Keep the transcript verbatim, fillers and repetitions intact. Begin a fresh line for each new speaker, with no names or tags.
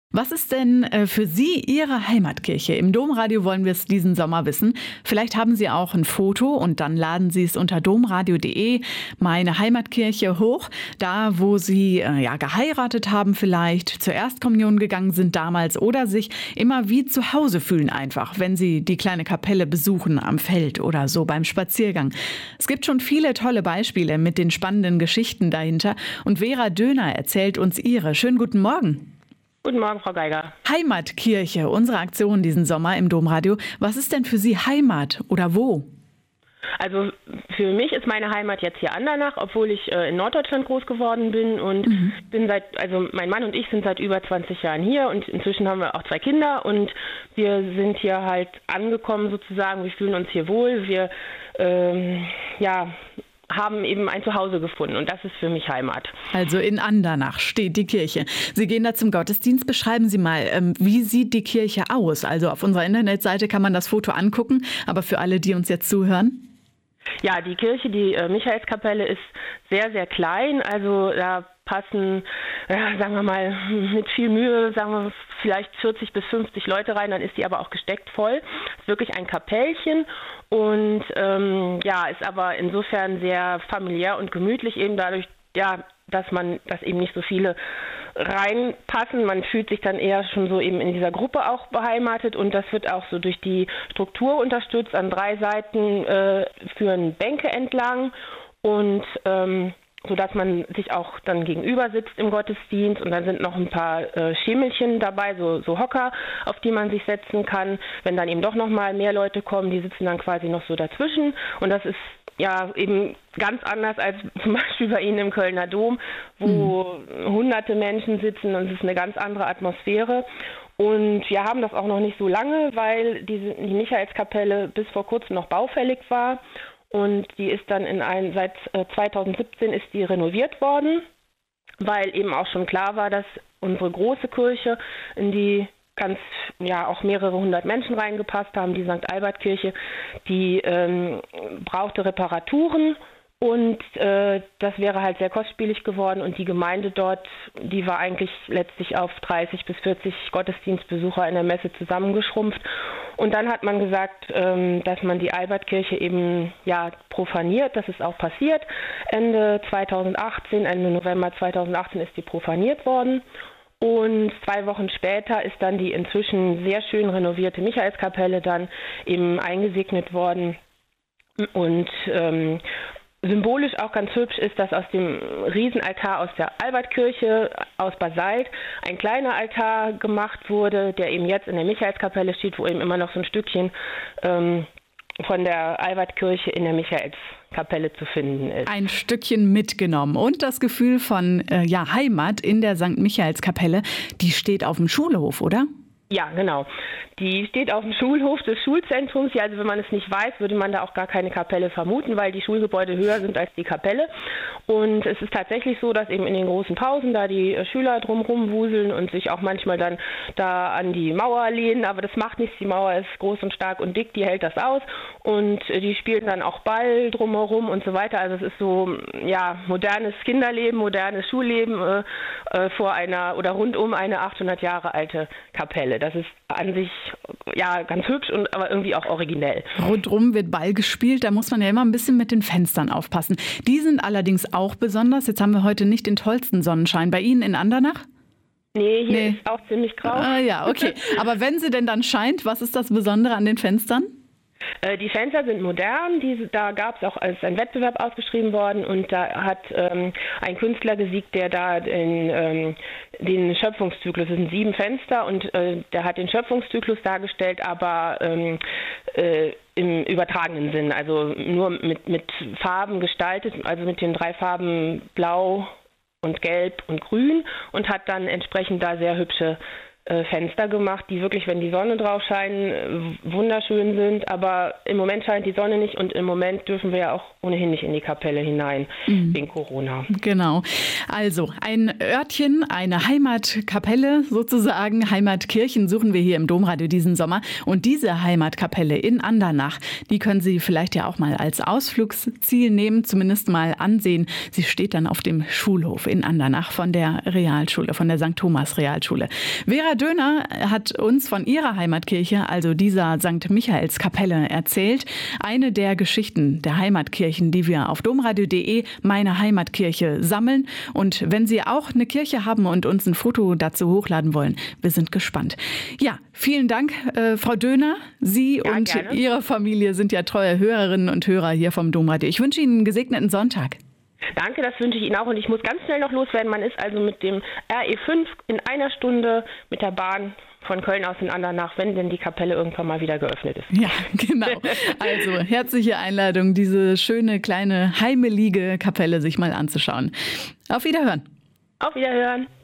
Was ist denn äh, für Sie Ihre Heimatkirche? Im Domradio wollen wir es diesen Sommer wissen. Vielleicht haben Sie auch ein Foto und dann laden Sie es unter domradio punkt de, meine Heimatkirche, hoch. Da, wo Sie äh, ja, geheiratet haben vielleicht, zur Erstkommunion gegangen sind damals oder sich immer wie zu Hause fühlen einfach, wenn Sie die kleine Kapelle besuchen am Feld oder so beim Spaziergang. Es gibt schon viele tolle Beispiele mit den spannenden Geschichten dahinter. Und Vera Döhner erzählt uns ihre. Schönen guten Morgen.
Guten Morgen, Frau Geiger.
Heimatkirche, unsere Aktion diesen Sommer im Domradio. Was ist denn für Sie Heimat oder wo?
Also für mich ist meine Heimat jetzt hier Andernach, obwohl ich äh, in Norddeutschland groß geworden bin und mhm. bin seit, also mein Mann und ich sind seit über zwanzig Jahren hier und inzwischen haben wir auch zwei Kinder und wir sind hier halt angekommen sozusagen. Wir fühlen uns hier wohl. Wir, ähm, ja, haben eben ein Zuhause gefunden und das ist für mich Heimat.
Also in Andernach steht die Kirche. Sie gehen da zum Gottesdienst. Beschreiben Sie mal, wie sieht die Kirche aus? Also auf unserer Internetseite kann man das Foto angucken, aber für alle, die uns jetzt zuhören?
Ja, die Kirche, die äh, Michaelskapelle ist sehr, sehr klein. Also da passen, ja, sagen wir mal, mit viel Mühe, sagen wir vielleicht vierzig bis fünfzig Leute rein, dann ist die aber auch gesteckt voll. Es ist wirklich ein Kapellchen und ähm, ja, ist aber insofern sehr familiär und gemütlich, eben dadurch, ja, dass man, dass eben nicht so viele reinpassen. Man fühlt sich dann eher schon so eben in dieser Gruppe auch beheimatet und das wird auch so durch die Struktur unterstützt. An drei Seiten äh, führen Bänke entlang und ähm, sodass man sich auch dann gegenüber sitzt im Gottesdienst und dann sind noch ein paar äh, Schemelchen dabei, so, so Hocker, auf die man sich setzen kann. Wenn dann eben doch noch mal mehr Leute kommen, die sitzen dann quasi noch so dazwischen und das ist ja eben ganz anders als zum Beispiel bei Ihnen im Kölner Dom, wo mhm. hunderte Menschen sitzen und es ist eine ganz andere Atmosphäre. Und wir haben das auch noch nicht so lange, weil diese, die Michaelskapelle bis vor kurzem noch baufällig war. Und die ist dann in ein, seit zweitausendsiebzehn ist die renoviert worden, weil eben auch schon klar war, dass unsere große Kirche, in die ganz, ja, auch mehrere hundert Menschen reingepasst haben, die Sankt Albert-Kirche, die ähm, brauchte Reparaturen und äh, das wäre halt sehr kostspielig geworden und die Gemeinde dort, die war eigentlich letztlich auf dreißig bis vierzig Gottesdienstbesucher in der Messe zusammengeschrumpft. Und dann hat man gesagt, ähm, dass man die Albertkirche eben ja profaniert. Das ist auch passiert. Ende zweitausendachtzehn, Ende November zweitausendachtzehn ist die profaniert worden. Und zwei Wochen später ist dann die inzwischen sehr schön renovierte Michaelskapelle dann eben eingesegnet worden. Und ähm, symbolisch auch ganz hübsch ist, dass aus dem Riesenaltar aus der Albertkirche aus Basalt ein kleiner Altar gemacht wurde, der eben jetzt in der Michaelskapelle steht, wo eben immer noch so ein Stückchen ähm, von der Albertkirche in der Michaelskapelle zu finden ist.
Ein Stückchen mitgenommen und das Gefühl von äh, ja, Heimat in der Sankt Michaelskapelle, die steht auf dem Schulhof, oder?
Ja, genau. Die steht auf dem Schulhof des Schulzentrums. Ja, also wenn man es nicht weiß, würde man da auch gar keine Kapelle vermuten, weil die Schulgebäude höher sind als die Kapelle. Und es ist tatsächlich so, dass eben in den großen Pausen da die Schüler drumherum wuseln und sich auch manchmal dann da an die Mauer lehnen. Aber das macht nichts. Die Mauer ist groß und stark und dick, die hält das aus. Und die spielen dann auch Ball drumherum und so weiter. Also es ist so, ja, modernes Kinderleben, modernes Schulleben äh, äh, vor einer oder rund um eine achthundert Jahre alte Kapelle. Das ist an sich ja ganz hübsch und aber irgendwie auch originell.
Rundrum wird Ball gespielt, da muss man ja immer ein bisschen mit den Fenstern aufpassen. Die sind allerdings auch besonders. Jetzt haben wir heute nicht den tollsten Sonnenschein. Bei Ihnen in Andernach?
Nee, hier nee. ist auch ziemlich grau.
Ah, ja, okay. Aber wenn sie denn dann scheint, was ist das Besondere an den Fenstern?
Die Fenster sind modern, diese, da gab es auch als ein Wettbewerb ausgeschrieben worden und da hat ähm, ein Künstler gesiegt, der da den, ähm, den Schöpfungszyklus, es sind sieben Fenster und äh, der hat den Schöpfungszyklus dargestellt, aber ähm, äh, im übertragenen Sinn, also nur mit, mit Farben gestaltet, also mit den drei Farben Blau und Gelb und Grün und hat dann entsprechend da sehr hübsche Fenster gemacht, die wirklich, wenn die Sonne drauf scheinen, wunderschön sind. Aber im Moment scheint die Sonne nicht und im Moment dürfen wir ja auch ohnehin nicht in die Kapelle hinein, mhm. wegen Corona.
Genau. Also ein Örtchen, eine Heimatkapelle sozusagen, Heimatkirchen suchen wir hier im Domradio diesen Sommer. Und diese Heimatkapelle in Andernach, die können Sie vielleicht ja auch mal als Ausflugsziel nehmen, zumindest mal ansehen. Sie steht dann auf dem Schulhof in Andernach von der Realschule, von der Sankt Thomas Realschule. Vera Döner hat uns von ihrer Heimatkirche, also dieser Sankt Michaelskapelle, erzählt. Eine der Geschichten der Heimatkirchen, die wir auf domradio punkt de Meine Heimatkirche sammeln. Und wenn Sie auch eine Kirche haben und uns ein Foto dazu hochladen wollen, wir sind gespannt. Ja, vielen Dank, äh, Frau Döner. Sie ja, und gerne. Ihre Familie sind ja treue Hörerinnen und Hörer hier vom Domradio. Ich wünsche Ihnen einen gesegneten Sonntag.
Danke, das wünsche ich Ihnen auch. Und ich muss ganz schnell noch loswerden. Man ist also mit dem R E fünf in einer Stunde mit der Bahn von Köln aus in Andernach, wenn denn die Kapelle irgendwann mal wieder geöffnet ist.
Ja, genau. Also herzliche Einladung, diese schöne, kleine, heimelige Kapelle sich mal anzuschauen. Auf Wiederhören.
Auf Wiederhören.